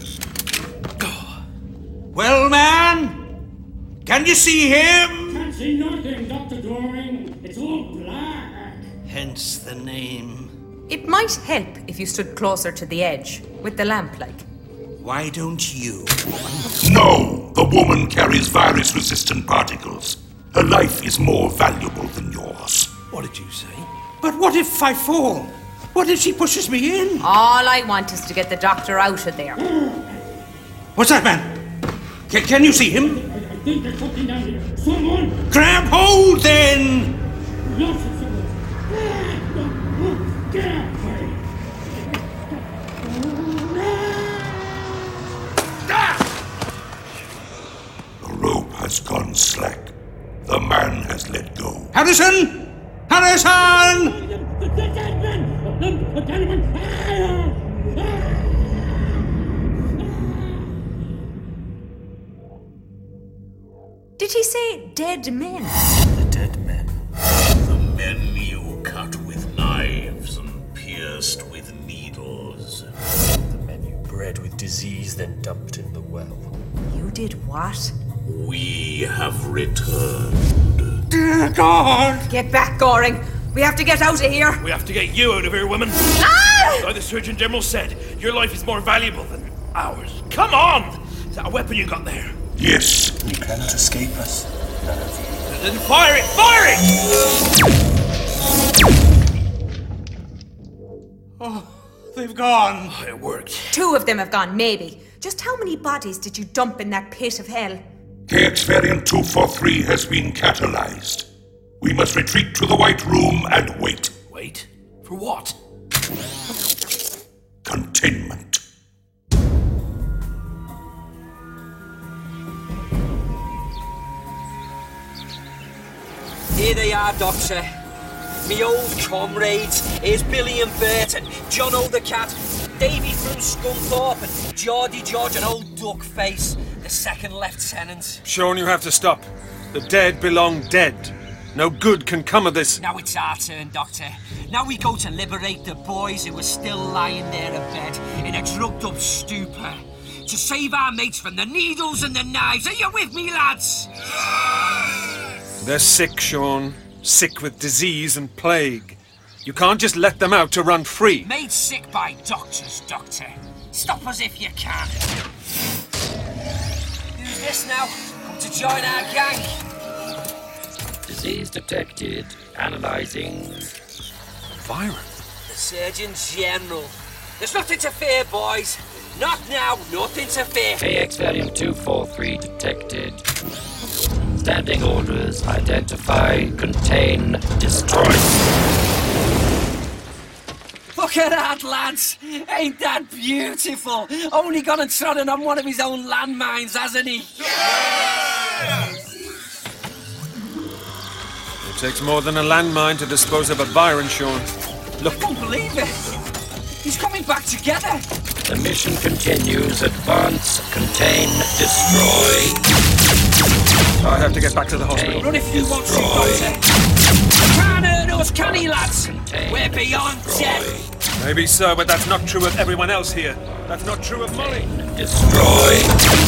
Well, man? Can you see him? Can't see nothing, Dr. Goring. It's all black. Hence the name. It might help if you stood closer to the edge, with the lamp, like. Why don't you? No! The woman carries virus-resistant particles. Her life is more valuable than yours. What did you say? But what if I fall? What if she pushes me in? All I want is to get the doctor out of there. What's that, man? Can you see him? I think there's something down here. Someone! Grab hold, then! Lots of someone. Get out, buddy. The rope has gone slack. The man has let go. Harrison! Harrison! The dead man! The dead man! Did he say dead men? The dead men. The men you cut with knives and pierced with needles. The men you bred with disease, then dumped in the well. You did what? We have returned. Dear God! Get back, Goring. We have to get out of here. We have to get you out of here, woman. Ah! Like the Surgeon General said, your life is more valuable than ours. Come on! Is that a weapon you got there? Yes. You cannot escape us, none of you. Then fire it! Fire it! Oh, they've gone. Oh, it worked. 2 of them have gone, maybe. Just how many bodies did you dump in that pit of hell? KX variant 243 has been catalyzed. We must retreat to the White Room and wait. Wait? For what? Containment. are, Doctor. Me old comrades is Billy and Bert and John O'the-Cat, Davy from Scunthorpe and Geordie George and old Duckface, the second lieutenant. Sean, you have to stop. The dead belong dead. No good can come of this. Now it's our turn, Doctor. Now we go to liberate the boys who are still lying there in bed in a drugged-up stupor. To save our mates from the needles and the knives. Are you with me, lads? They're sick, Sean. Sick with disease and plague. You can't just let them out to run free. Made sick by doctors, Doctor. Stop us if you can. Who's this now? Come to join our gang. Disease detected. Analyzing. Byron? The Surgeon General. There's nothing to fear, boys. Not now, nothing to fear. KX variant 243 detected. Standing orders. Identify, contain, destroy. Look at that, lads! Ain't that beautiful? Only gone and trodden on one of his own landmines, hasn't he? It takes more than a landmine to dispose of a Byron, Sean. Look. I don't believe it. He's coming back together. The mission continues. Advance, contain, destroy. I have to get back to the hospital. Run if you want to, Doctor. Can't hurt us, can he, lads? We're beyond death. Maybe so, but that's not true of everyone else here. That's not true of Molly. Destroy.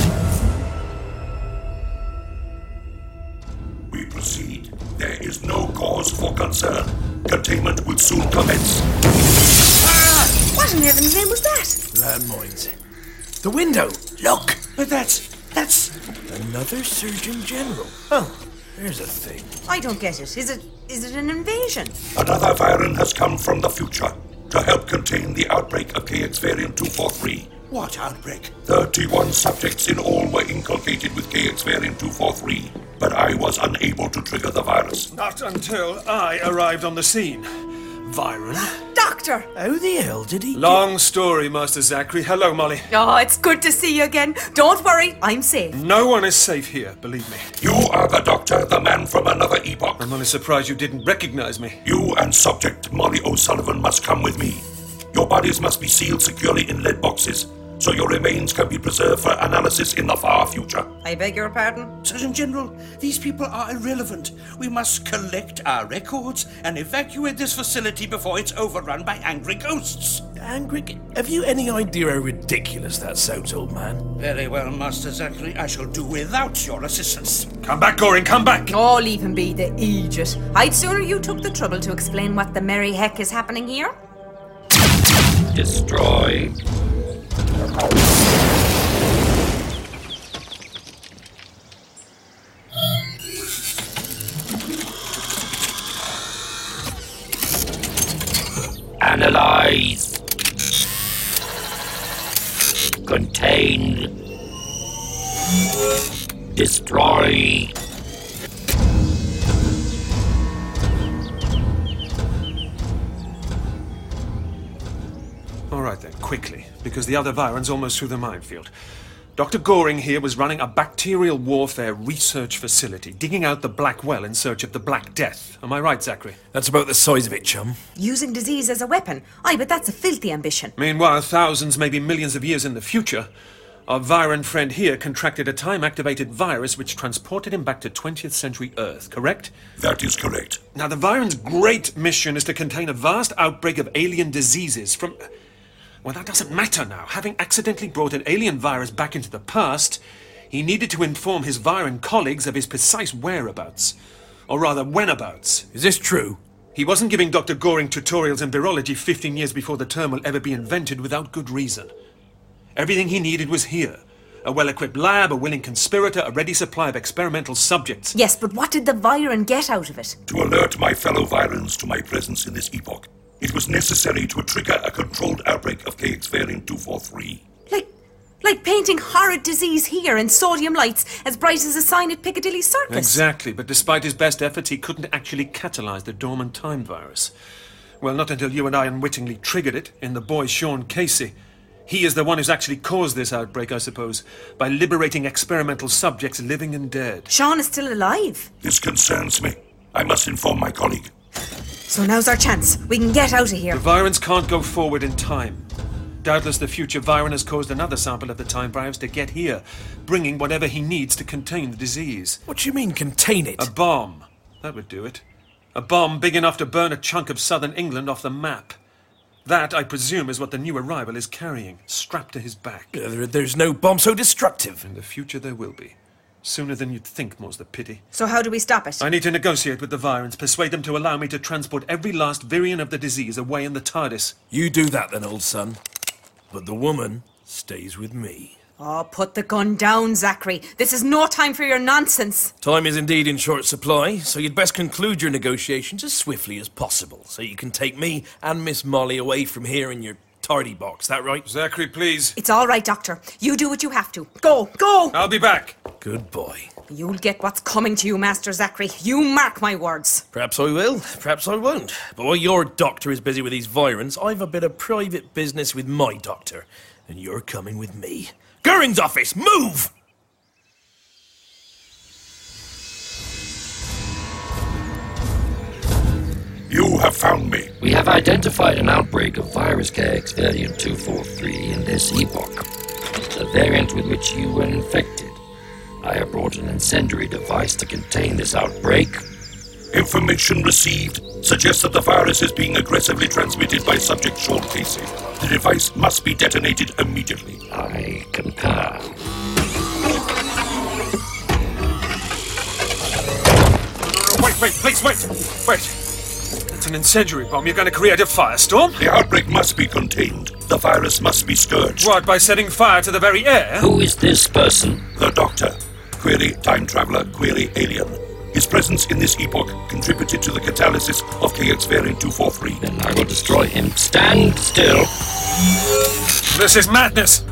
We proceed. There is no cause for concern. Containment will soon commence. What in heaven's name was that? Landmines. The window! Look! But that's... Another Surgeon General. Oh, there's a thing. I don't get it. Is it an invasion? Another Viren has come from the future to help contain the outbreak of KX variant 243. What outbreak? 31 subjects in all were inculcated with KX variant 243, but I was unable to trigger the virus. Not until I arrived on the scene. Byron? Doctor! How the hell did he... Long story, Master Zachary. Hello, Molly. Oh, it's good to see you again. Don't worry, I'm safe. No one is safe here, believe me. You are the Doctor, the man from another epoch. I'm only surprised you didn't recognize me. You and Subject Molly O'Sullivan must come with me. Your bodies must be sealed securely in lead boxes, so your remains can be preserved for analysis in the far future. I beg your pardon? Surgeon General, these people are irrelevant. We must collect our records and evacuate this facility before it's overrun by angry ghosts. Angry? Have you any idea how ridiculous that sounds, old man? Very well, Master Zachary. I shall do without your assistance. Come back, Goring, come back! Oh, leave him be, the idiot. I'd sooner you took the trouble to explain what the merry heck is happening here. Destroy. Analyze. Contain. Destroy. All right then, quickly, because the other Viren's almost through the minefield. Dr. Goring here was running a bacterial warfare research facility, digging out the Black Well in search of the Black Death. Am I right, Zachary? That's about the size of it, chum. Using disease as a weapon? Aye, but that's a filthy ambition. Meanwhile, thousands, maybe millions of years in the future, our Viren friend here contracted a time-activated virus which transported him back to 20th century Earth, correct? That is correct. Now, the Viren's great mission is to contain a vast outbreak of alien diseases from... Well, that doesn't matter now. Having accidentally brought an alien virus back into the past, he needed to inform his Viren colleagues of his precise whereabouts. Or rather, whenabouts. Is this true? He wasn't giving Dr. Goring tutorials in virology 15 years before the term will ever be invented without good reason. Everything he needed was here. A well-equipped lab, a willing conspirator, a ready supply of experimental subjects. Yes, but what did the Viren get out of it? To alert my fellow Virens to my presence in this epoch, it was necessary to trigger a controlled outbreak of KX variant 243. Like painting horrid disease here in sodium lights as bright as a sign at Piccadilly Circus. Exactly, but despite his best efforts, he couldn't actually catalyze the dormant time virus. Well, not until you and I unwittingly triggered it in the boy Sean Casey. He is the one who's actually caused this outbreak, I suppose, by liberating experimental subjects living and dead. Sean is still alive. This concerns me. I must inform my colleague. So now's our chance. We can get out of here. The Virans can't go forward in time. Doubtless the future Viren has caused another sample of the Time Virus to get here, bringing whatever he needs to contain the disease. What do you mean, contain it? A bomb. That would do it. A bomb big enough to burn a chunk of southern England off the map. That, I presume, is what the new arrival is carrying, strapped to his back. There's no bomb so destructive. In the future there will be. Sooner than you'd think, more's the pity. So how do we stop it? I need to negotiate with the Virans, persuade them to allow me to transport every last virion of the disease away in the TARDIS. You do that then, old son. But the woman stays with me. Oh, put the gun down, Zachary. This is no time for your nonsense. Time is indeed in short supply, so you'd best conclude your negotiations as swiftly as possible, so you can take me and Miss Molly away from here in your tardy box. That right? Zachary, please. It's all right, Doctor. You do what you have to. Go, go! I'll be back. Good boy. You'll get what's coming to you, Master Zachary. You mark my words. Perhaps I will, perhaps I won't. But while your doctor is busy with these Virans, I've a bit of private business with my doctor, and you're coming with me. Goring's office, move! You have found me. We have identified an outbreak of virus KX variant 243 in this epoch, the variant with which you were infected. I have brought an incendiary device to contain this outbreak. Information received suggests that the virus is being aggressively transmitted by subject Sean Casey. The device must be detonated immediately. I concur. Wait, please, wait. It's an incendiary bomb. You're going to create a firestorm? The outbreak must be contained. The virus must be scourged. What, by setting fire to the very air? Who is this person? The Doctor. Query time traveler, query alien. His presence in this epoch contributed to the catalysis of KX variant 243. Then I will destroy him. Stand still. This is madness.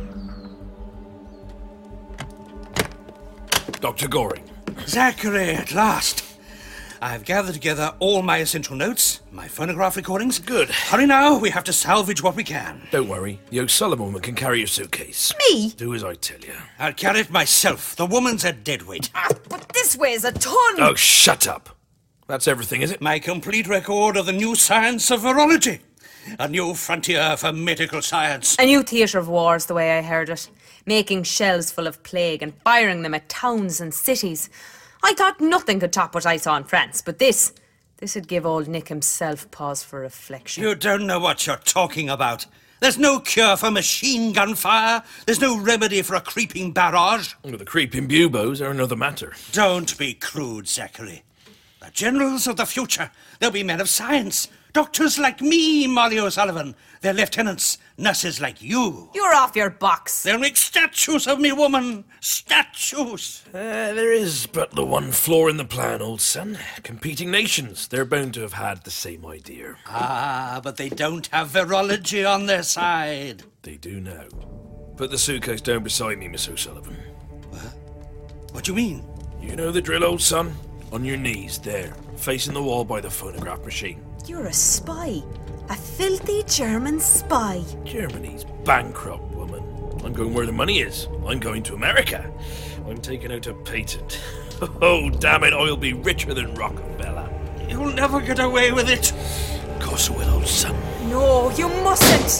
Dr. Goring. Zachary, at last. I've gathered together all my essential notes, my phonograph recordings. Good. Hurry now, we have to salvage what we can. Don't worry, the O'Sullivan woman can carry your suitcase. Me? Do as I tell you. I'll carry it myself. The woman's a deadweight. But this weighs a ton. Oh, shut up. That's everything, is it? My complete record of the new science of virology. A new frontier for medical science. A new theatre of wars, the way I heard it. Making shells full of plague and firing them at towns and cities. I thought nothing could top what I saw in France, but this would give old Nick himself pause for reflection. You don't know what you're talking about. There's no cure for machine gun fire. There's no remedy for a creeping barrage. Well, the creeping buboes are another matter. Don't be crude, Zachary. The generals of the future, they'll be men of science. Doctors like me, Molly O'Sullivan. They're lieutenants, nurses like you. You're off your box. They'll make statues of me, woman. Statues. There is but the one flaw in the plan, old son. Competing nations. They're bound to have had the same idea. Ah, but they don't have virology on their side. They do now. Put the suitcase down beside me, Miss O'Sullivan. What do you mean? You know the drill, old son. On your knees, there, facing the wall by the phonograph machine. You're a spy. A filthy German spy. Germany's bankrupt, woman. I'm going where the money is. I'm going to America. I'm taking out a patent. Oh, damn it, I'll be richer than Rockefeller. You'll never get away with it. Of course I will, old son. No, you mustn't.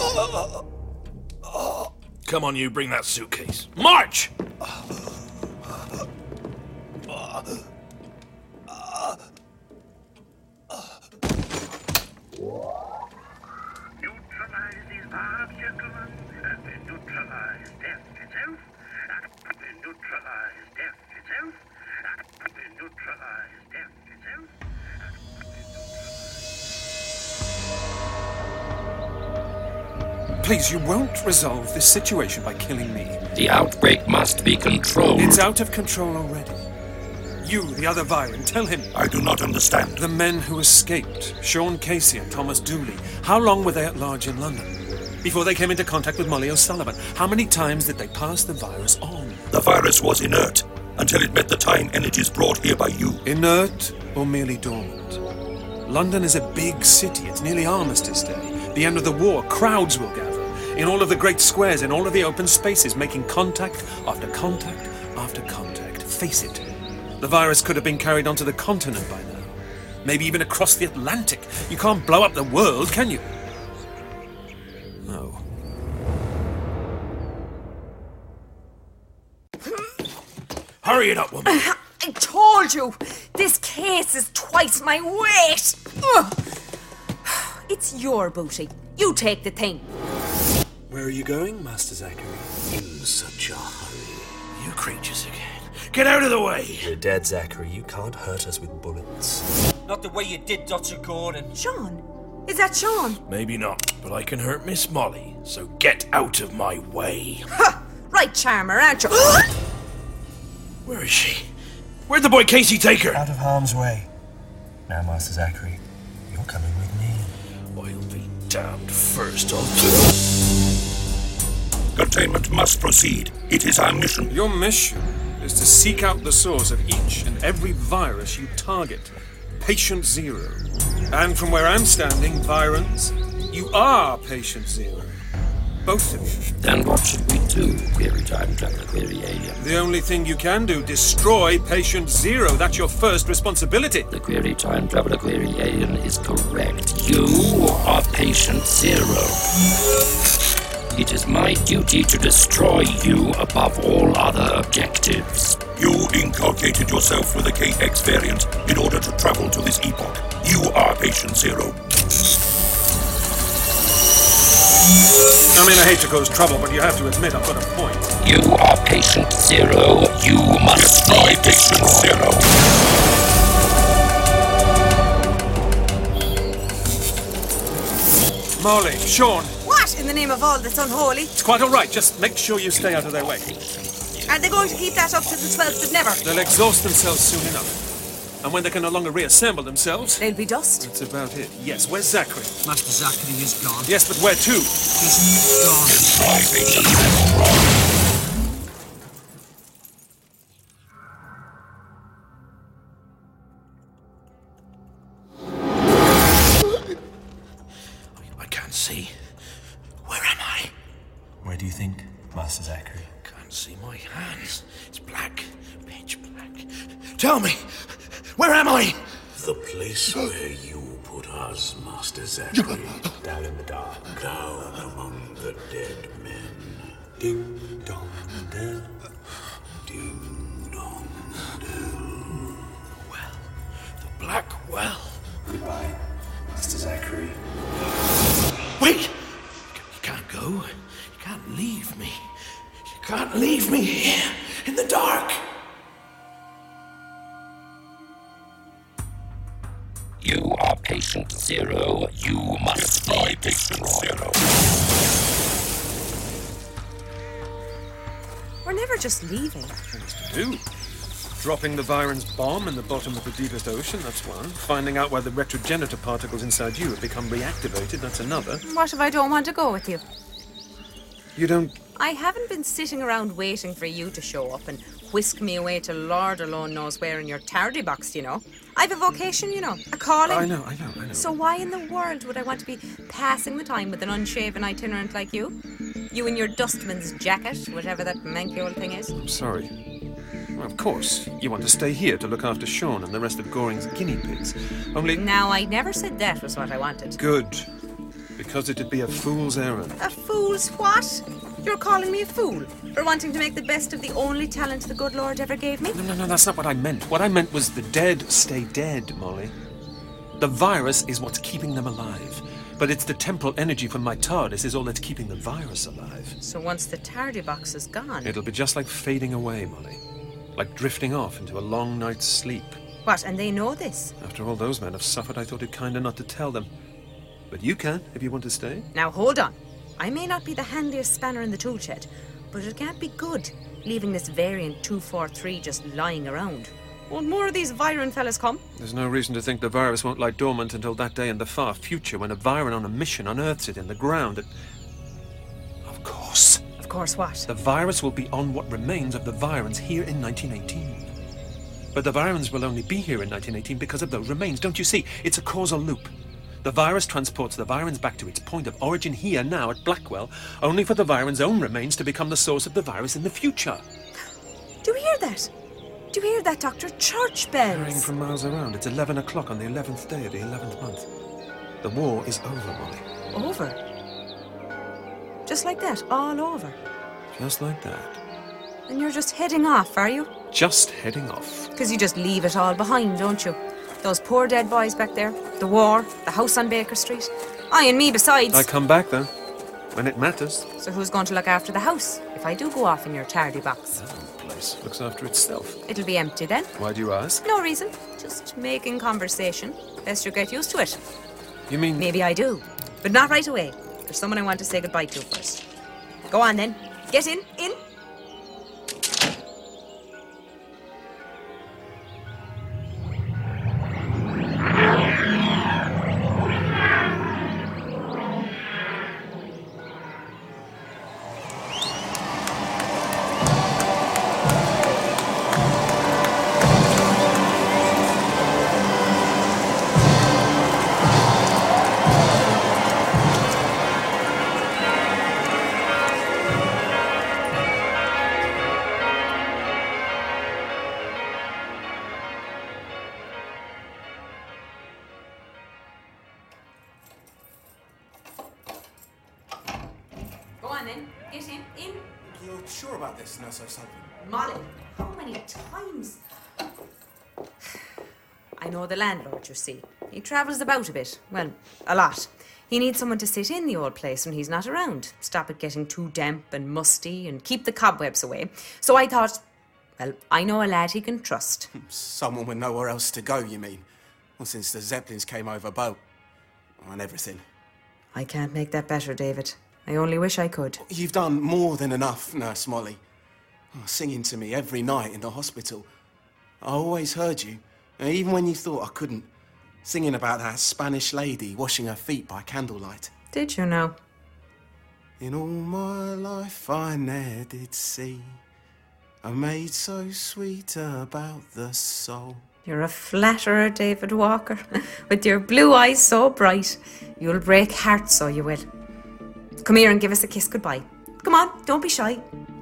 Come on, you, bring that suitcase. March! Neutralize these barbs, gentlemen, and then neutralize death itself, and then neutralize death itself, and then neutralize death itself, and then Please, you won't resolve this situation by killing me. The outbreak must be controlled. It's out of control already. You, the other Viren, tell him. I do not understand. The men who escaped, Sean Casey and Thomas Dooley, how long were they at large in London? Before they came into contact with Molly O'Sullivan, how many times did they pass the virus on? The virus was inert until it met the time energies brought here by you. Inert or merely dormant? London is a big city. It's nearly Armistice Day. The end of the war. Crowds will gather. In all of the great squares, in all of the open spaces, making contact after contact after contact. Face it. The virus could have been carried onto the continent by now. Maybe even across the Atlantic. You can't blow up the world, can you? No. Hurry it up, woman. I told you! This case is twice my weight! Ugh. It's your booty. You take the thing. Where are you going, Master Zachary? In such a hurry. You creatures again. Get out of the way! You're dead, Zachary. You can't hurt us with bullets. Not the way you did Dr. Gordon. Sean? Is that Sean? Maybe not, but I can hurt Miss Molly, so get out of my way. Ha! Right, Charmer, aren't you? Where is she? Where'd the boy Casey take her? Out of harm's way. Now, Master Zachary, you're coming with me. I'll be damned first. Containment must proceed. It is our mission. Your mission is to seek out the source of each and every virus you target. Patient Zero. And from where I'm standing, Virons, you are Patient Zero. Both of you. Then what should we do, Query Time Traveler, Query Alien? The only thing you can do, destroy Patient Zero. That's your first responsibility. The Query Time Traveler, Query Alien is correct. You are Patient Zero. It is my duty to destroy you above all other objectives. You inculcated yourself with the KX variant in order to travel to this epoch. You are Patient Zero. I mean, I hate to cause trouble, but you have to admit I've got a point. You are Patient Zero. You must be Patient Zero. Molly, Sean. What in the name of all that's unholy? It's quite all right. Just make sure you stay out of their way. Are they going to keep that up to the 12th of never? They'll exhaust themselves soon enough. And when they can no longer reassemble themselves... They'll be dust? That's about it. Yes, where's Zachary? Master Zachary is gone. Yes, but where to? He's I can't see. Where am I? Where do you think, Master Zachary? Can't see my hands. It's black. Pitch black. Tell me, where am I? The place where you put us, Master Zachary. Down in the dark. Down among the dead men. Ding dong dell. Ding dong dell. Well, the black well. Goodbye, Master Zachary. Wait! You can't go. You can't leave me. You can't leave me here in the dark. You are Patient Zero. You must be Patient Zero. We're never just leaving. Things to do. Dropping the Virons bomb in the bottom of the deepest ocean, that's one. Finding out why the retrogenitor particles inside you have become reactivated, that's another. What if I don't want to go with you? You don't... I haven't been sitting around waiting for you to show up and whisk me away to Lord alone knows where in your tardy box, you know. I've a vocation, you know, a calling. I know. So why in the world would I want to be passing the time with an unshaven itinerant like you? You in your dustman's jacket, whatever that manky old thing is. I'm sorry. Well, of course, you want to stay here to look after Sean and the rest of Goring's guinea pigs. Only... Now, I never said that was what I wanted. Good. Because it'd be a fool's errand. A fool's what? You're calling me a fool for wanting to make the best of the only talent the good Lord ever gave me? No, that's not what I meant. What I meant was the dead stay dead, Molly. The virus is what's keeping them alive. But it's the temporal energy from my TARDIS is all that's keeping the virus alive. So once the tardy box is gone... It'll be just like fading away, Molly. Like drifting off into a long night's sleep. What, and they know this? After all those men have suffered, I thought it kinder not to tell them. But you can, if you want to stay. Now, hold on. I may not be the handiest spanner in the tool shed, but it can't be good leaving this variant 243 just lying around. Won't more of these Viron fellas come? There's no reason to think the virus won't lie dormant until that day in the far future when a Viron on a mission unearths it in the ground. Of course. Of course what? The virus will be on what remains of the Virons here in 1918. But the Virons will only be here in 1918 because of those remains. Don't you see? It's a causal loop. The virus transports the Virons back to its point of origin here now at Blackwell, only for the Virons' own remains to become the source of the virus in the future. Do you hear that? Did you hear that, Doctor? Church bells. Carrying from miles around. It's 11 o'clock on the 11th day of the 11th month. The war is over, Molly. Over? Just like that, all over? Just like that. And you're just heading off, are you? Just heading off. Because you just leave it all behind, don't you? Those poor dead boys back there, the war, the house on Baker Street. Aye, and me besides. I come back, though, when it matters. So who's going to look after the house if I do go off in your tardy box? The place looks after itself. It'll be empty then. Why do you ask? No reason. Just making conversation. Best you get used to it. You mean... Maybe I do, but not right away. There's someone I want to say goodbye to first. Go on then. Get in. In. Go on then. Get in. In. You're sure about this, Nurse O'Sullivan? Molly, how many times? I know the landlord, you see. He travels about a bit. Well, a lot. He needs someone to sit in the old place when he's not around. Stop it getting too damp and musty and keep the cobwebs away. So I thought, well, I know a lad he can trust. Someone with nowhere else to go, you mean? Well, since the Zeppelins came over boat. And everything. I can't make that better, David. I only wish I could. You've done more than enough, Nurse Molly. Singing to me every night in the hospital. I always heard you, even when you thought I couldn't. Singing about that Spanish lady washing her feet by candlelight. Did you know? In all my life I ne'er did see a maid so sweet about the soul. You're a flatterer, David Walker. With your blue eyes so bright, you'll break hearts, so you will. Come here and give us a kiss goodbye. Come on, don't be shy.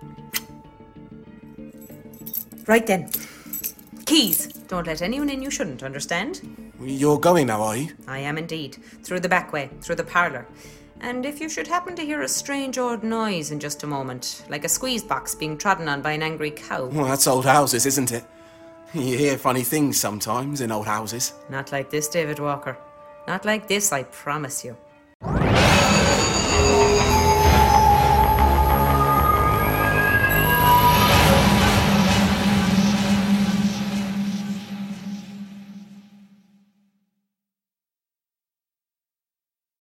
Right then. Keys. Don't let anyone in you shouldn't, understand? You're going now, are you? I am indeed. Through the back way, through the parlour. And if you should happen to hear a strange odd noise in just a moment, like a squeeze box being trodden on by an angry cow. Well, that's old houses, isn't it? You hear funny things sometimes in old houses. Not like this, David Walker. Not like this, I promise you.